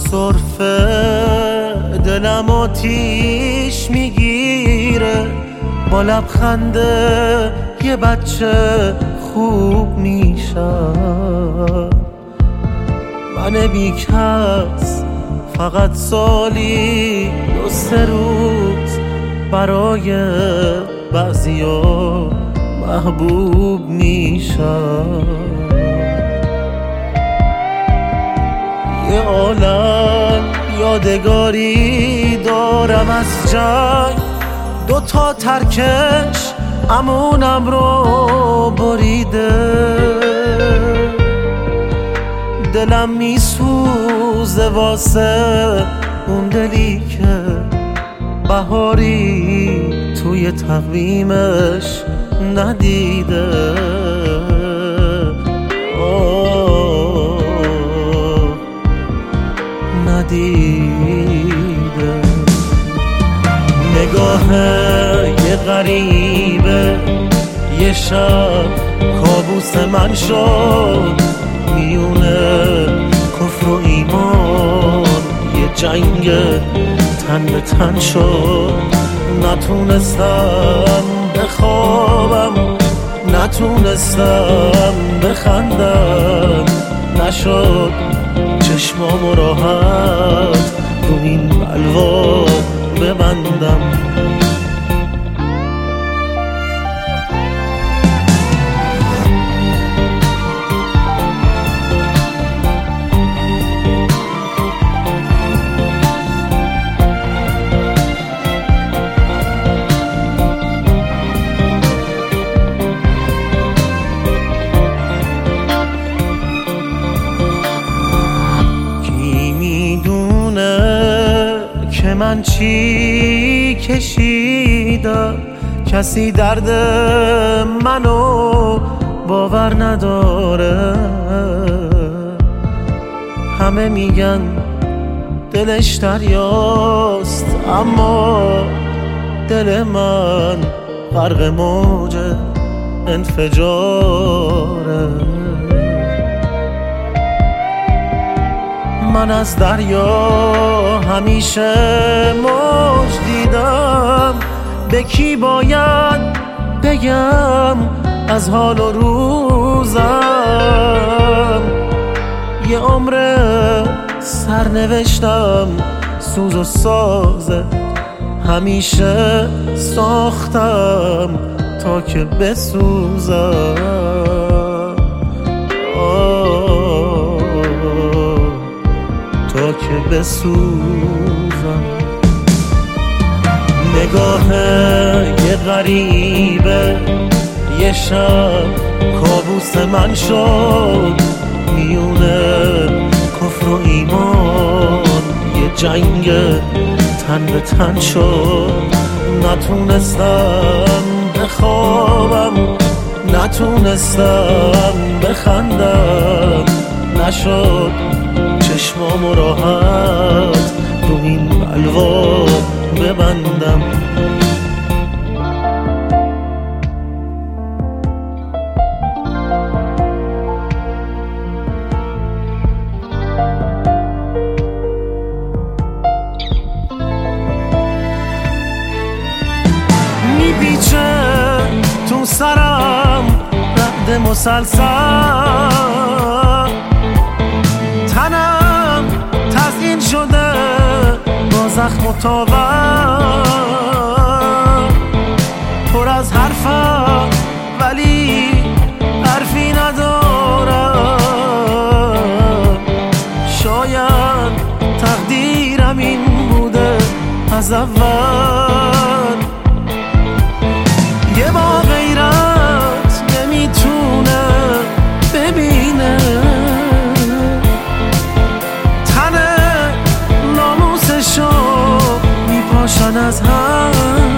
سرفه دلم آتیش میگیره، با لبخنده یه بچه خوب میشم. من بیکس فقط سالی 2-3 روز برای بعضیا محبوب میشم. یه عالم یادگاری دارم از جنگ، 2 ترکش امونم رو بریده. دلم میسوزه واسه اون دلی که بهاری توی تقویمش ندیده. ندیده. نگاه یه غریبه یه شب کابوس من شد، میونه کفر و ایمان یه جنگ تن به تن شد. نتونستم بخوابم، نتونستم بخندم، نشد چشمامو راحت رو این بلوا ببندم. که من چی کشیدم، کسی درد منو باور نداره. همه میگن دلش دریاست، اما دل من غرق موج انفجاره. من از دریا همیشه موج دیدم، به کی باید بگم از حال و روزم؟ یه عمر سرنوشتم سوز و سازه، همیشه ساختم تا که بسوزم. تا که بسوزم. نگاه یه غریبه یه شب کابوس من شد، میونه کفر و ایمان یه جنگ تن به تن شد. نتونستم بخوابم، نتونستم بخندم، نشد چشمامو راحت رو این بلوا ببندم. میپیچه تو سرم رعد مسلسل، تنم تزیین شده با زخم و تاور. پر از حرفم ولی حرفی ندارم. شاید تقدیرم این بوده از اول. یه با غیرت نمیتونه ببینه، میپاشن از هم.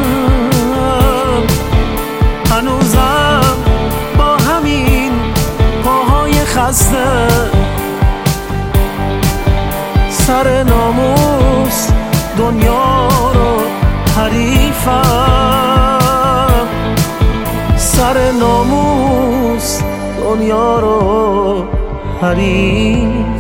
هنوزم با همین پاهای خسته، سر ناموس دنیا رو حریفم. سر ناموس دنیا رو حریفم.